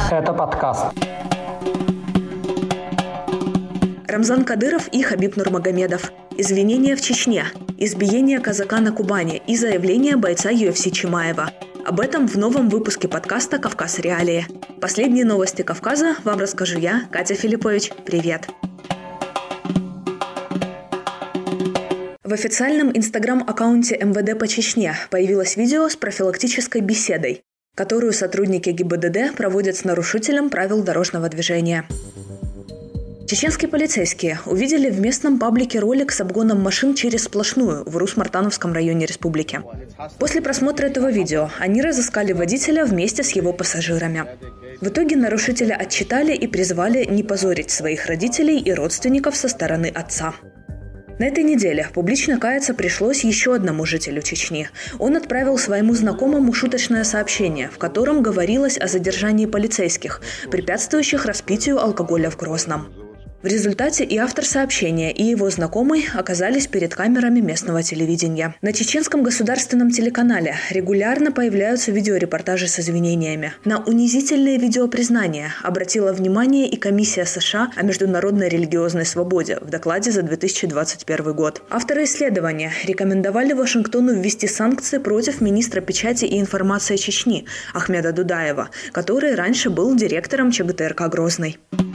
Это подкаст. Рамзан Кадыров и Хабиб Нурмагомедов. Извинения в Чечне. Избиение казака на Кубани и заявление бойца UFC Чимаева. Об этом в новом выпуске подкаста «Кавказ. Реалии». Последние новости Кавказа вам расскажу я, Катя Филиппович. Привет! В официальном инстаграм-аккаунте МВД по Чечне появилось видео с профилактической беседой, которую сотрудники ГИБДД проводят с нарушителем правил дорожного движения. Чеченские полицейские увидели в местном паблике ролик с обгоном машин через сплошную в Урус-Мартановском районе республики. После просмотра этого видео они разыскали водителя вместе с его пассажирами. В итоге нарушителя отчитали и призвали не позорить своих родителей и родственников со стороны отца. На этой неделе публично каяться пришлось еще одному жителю Чечни. Он отправил своему знакомому шуточное сообщение, в котором говорилось о задержании полицейских, препятствующих распитию алкоголя в Грозном. В результате и автор сообщения, и его знакомый оказались перед камерами местного телевидения. На чеченском государственном телеканале регулярно появляются видеорепортажи с извинениями. На унизительные видеопризнания обратила внимание и Комиссия США о международной религиозной свободе в докладе за 2021 год. Авторы исследования рекомендовали Вашингтону ввести санкции против министра печати и информации Чечни Ахмеда Дудаева, который раньше был директором ЧГТРК Грозный.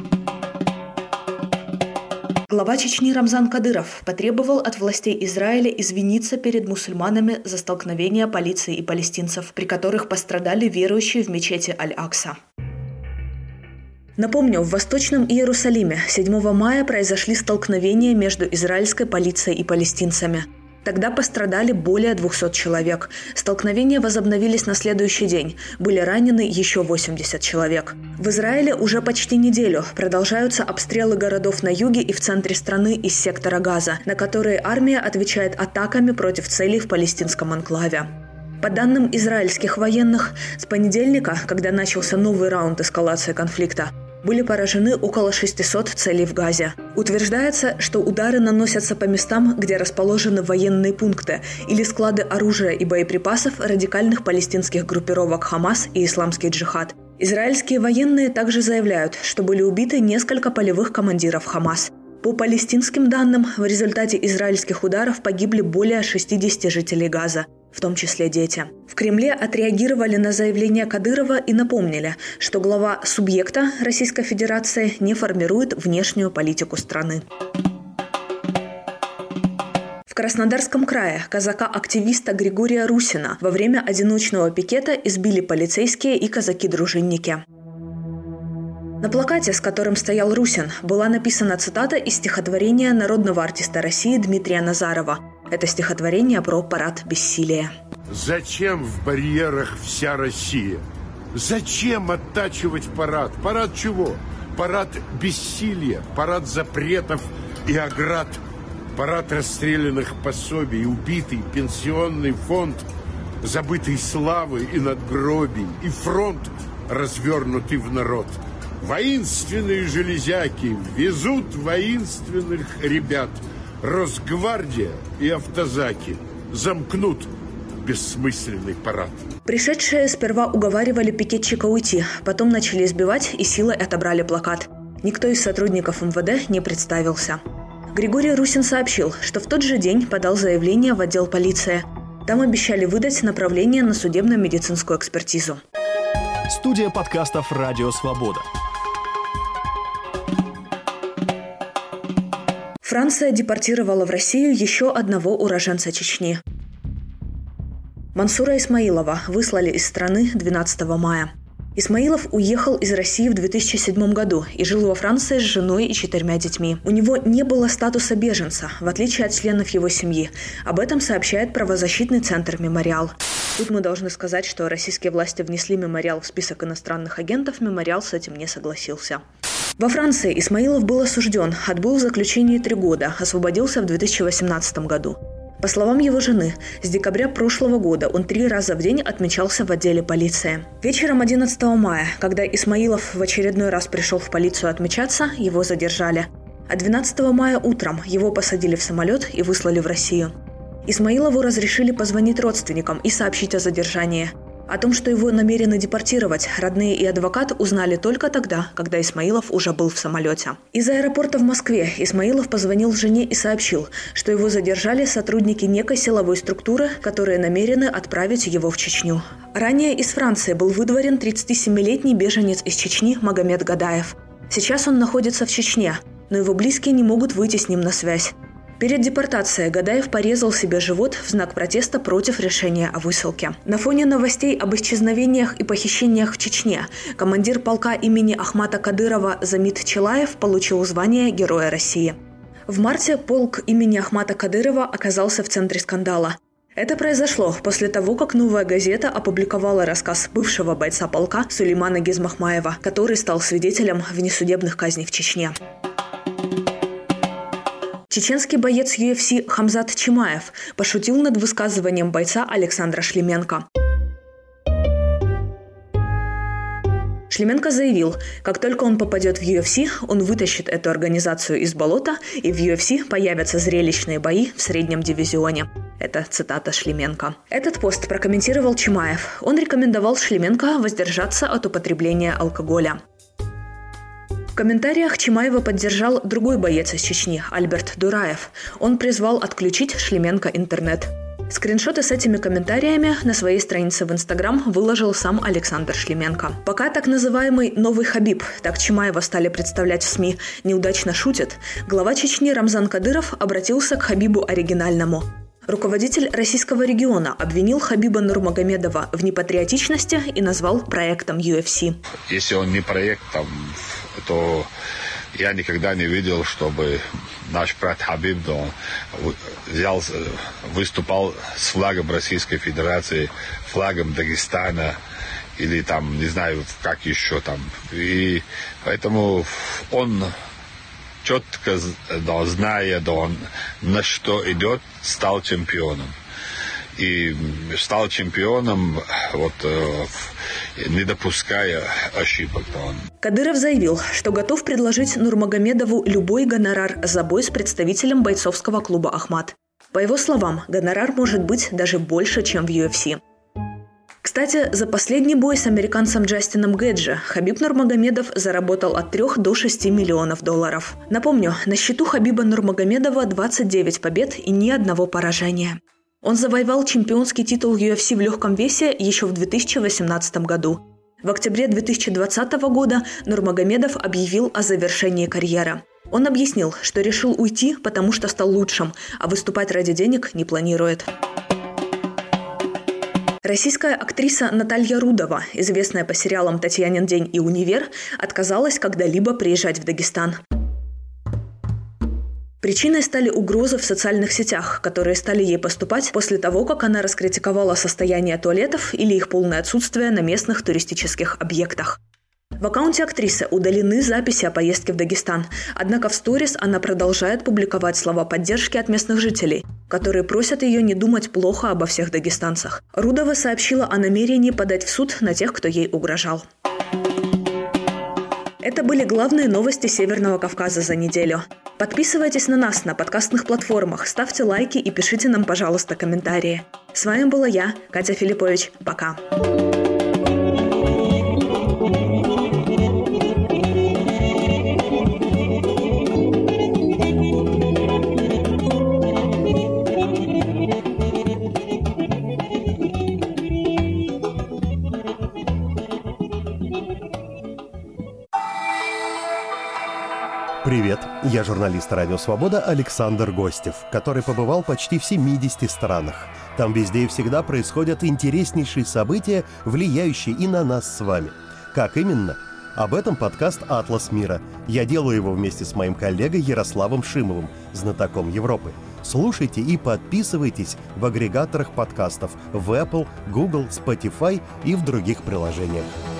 Глава Чечни Рамзан Кадыров потребовал от властей Израиля извиниться перед мусульманами за столкновения полиции и палестинцев, при которых пострадали верующие в мечети Аль-Акса. Напомню, в Восточном Иерусалиме 7 мая произошли столкновения между израильской полицией и палестинцами. Тогда пострадали более 200 человек. Столкновения возобновились на следующий день. Были ранены еще 80 человек. В Израиле уже почти неделю продолжаются обстрелы городов на юге и в центре страны из сектора Газа, на которые армия отвечает атаками против целей в палестинском анклаве. По данным израильских военных, с понедельника, когда начался новый раунд эскалации конфликта, были поражены около 600 целей в Газе. Утверждается, что удары наносятся по местам, где расположены военные пункты или склады оружия и боеприпасов радикальных палестинских группировок Хамас и Исламский джихад. Израильские военные также заявляют, что были убиты несколько полевых командиров Хамас. По палестинским данным, в результате израильских ударов погибли более 60 жителей Газа, в том числе дети. В Кремле отреагировали на заявление Кадырова и напомнили, что глава субъекта Российской Федерации не формирует внешнюю политику страны. В Краснодарском крае казака-активиста Григория Русина во время одиночного пикета избили полицейские и казаки-дружинники. На плакате, с которым стоял Русин, была написана цитата из стихотворения народного артиста России Дмитрия Назарова. Это стихотворение про парад бессилия. Зачем в барьерах вся Россия? Зачем оттачивать парад? Парад чего? Парад бессилия, парад запретов и оград, парад расстрелянных пособий, убитый пенсионный фонд, забытой славы и надгробий, и фронт, развернутый в народ. Воинственные железяки везут воинственных ребят. Росгвардия и автозаки замкнут бессмысленный парад. Пришедшие сперва уговаривали пикетчика уйти, потом начали избивать и силой отобрали плакат. Никто из сотрудников МВД не представился. Григорий Русин сообщил, что в тот же день подал заявление в отдел полиции. Там обещали выдать направление на судебно-медицинскую экспертизу. Студия подкастов «Радио Свобода». Франция депортировала в Россию еще одного уроженца Чечни. Мансура Исмаилова выслали из страны 12 мая. Исмаилов уехал из России в 2007 году и жил во Франции с женой и 4 детьми. У него не было статуса беженца, в отличие от членов его семьи. Об этом сообщает правозащитный центр «Мемориал». Тут мы должны сказать, что российские власти внесли «Мемориал» в список иностранных агентов, «Мемориал» с этим не согласился. Во Франции Исмаилов был осужден, отбыл в заключении 3 года, освободился в 2018 году. По словам его жены, с декабря прошлого года он 3 раза в день отмечался в отделе полиции. Вечером 11 мая, когда Исмаилов в очередной раз пришел в полицию отмечаться, его задержали. А 12 мая утром его посадили в самолет и выслали в Россию. Исмаилову разрешили позвонить родственникам и сообщить о задержании. О том, что его намерены депортировать, родные и адвокат узнали только тогда, когда Исмаилов уже был в самолете. Из аэропорта в Москве Исмаилов позвонил жене и сообщил, что его задержали сотрудники некой силовой структуры, которые намерены отправить его в Чечню. Ранее из Франции был выдворен 37-летний беженец из Чечни Магомед Гадаев. Сейчас он находится в Чечне, но его близкие не могут выйти с ним на связь. Перед депортацией Гадаев порезал себе живот в знак протеста против решения о высылке. На фоне новостей об исчезновениях и похищениях в Чечне командир полка имени Ахмата Кадырова Замит Челаев получил звание Героя России. В марте полк имени Ахмата Кадырова оказался в центре скандала. Это произошло после того, как «Новая газета» опубликовала рассказ бывшего бойца полка Сулеймана Гизмахмаева, который стал свидетелем внесудебных казней в Чечне. Чеченский боец UFC Хамзат Чимаев пошутил над высказыванием бойца Александра Шлеменко. Шлеменко заявил, как только он попадет в UFC, он вытащит эту организацию из болота, и в UFC появятся зрелищные бои в среднем дивизионе. Это цитата Шлеменко. Этот пост прокомментировал Чимаев. Он рекомендовал Шлеменко воздержаться от употребления алкоголя. В комментариях Чимаева поддержал другой боец из Чечни, Альберт Дураев. Он призвал отключить Шлеменко интернет. Скриншоты с этими комментариями на своей странице в Инстаграм выложил сам Александр Шлеменко. Пока так называемый «новый Хабиб», так Чимаева стали представлять в СМИ, неудачно шутит, глава Чечни Рамзан Кадыров обратился к Хабибу оригинальному. Руководитель российского региона обвинил Хабиба Нурмагомедова в непатриотичности и назвал проектом UFC. Если он не проектом, то я никогда не видел, чтобы наш брат Хабиб выступал с флагом Российской Федерации, флагом Дагестана или там, не знаю, как еще там. И поэтому он четко, зная, на что идет, стал чемпионом. И стал чемпионом, не допуская ошибок. Кадыров заявил, что готов предложить Нурмагомедову любой гонорар за бой с представителем бойцовского клуба «Ахмат». По его словам, гонорар может быть даже больше, чем в UFC. Кстати, за последний бой с американцем Джастином Гэджи Хабиб Нурмагомедов заработал от 3 до 6 миллионов долларов. Напомню, на счету Хабиба Нурмагомедова 29 побед и ни одного поражения. Он завоевал чемпионский титул UFC в легком весе еще в 2018 году. В октябре 2020 года Нурмагомедов объявил о завершении карьеры. Он объяснил, что решил уйти, потому что стал лучшим, а выступать ради денег не планирует. Российская актриса Наталья Рудова, известная по сериалам «Татьянин день» и «Универ», отказалась когда-либо приезжать в Дагестан. Причиной стали угрозы в социальных сетях, которые стали ей поступать после того, как она раскритиковала состояние туалетов или их полное отсутствие на местных туристических объектах. В аккаунте актрисы удалены записи о поездке в Дагестан, однако в сторис она продолжает публиковать слова поддержки от местных жителей, которые просят ее не думать плохо обо всех дагестанцах. Рудова сообщила о намерении подать в суд на тех, кто ей угрожал. Это были главные новости Северного Кавказа за неделю. Подписывайтесь на нас на подкастных платформах, ставьте лайки и пишите нам, пожалуйста, комментарии. С вами была я, Катя Филиппович. Пока. Привет, я журналист «Радио Свобода» Александр Гостев, который побывал почти в 70 странах. Там везде и всегда происходят интереснейшие события, влияющие и на нас с вами. Как именно? Об этом подкаст «Атлас мира». Я делаю его вместе с моим коллегой Ярославом Шимовым, знатоком Европы. Слушайте и подписывайтесь в агрегаторах подкастов в Apple, Google, Spotify и в других приложениях.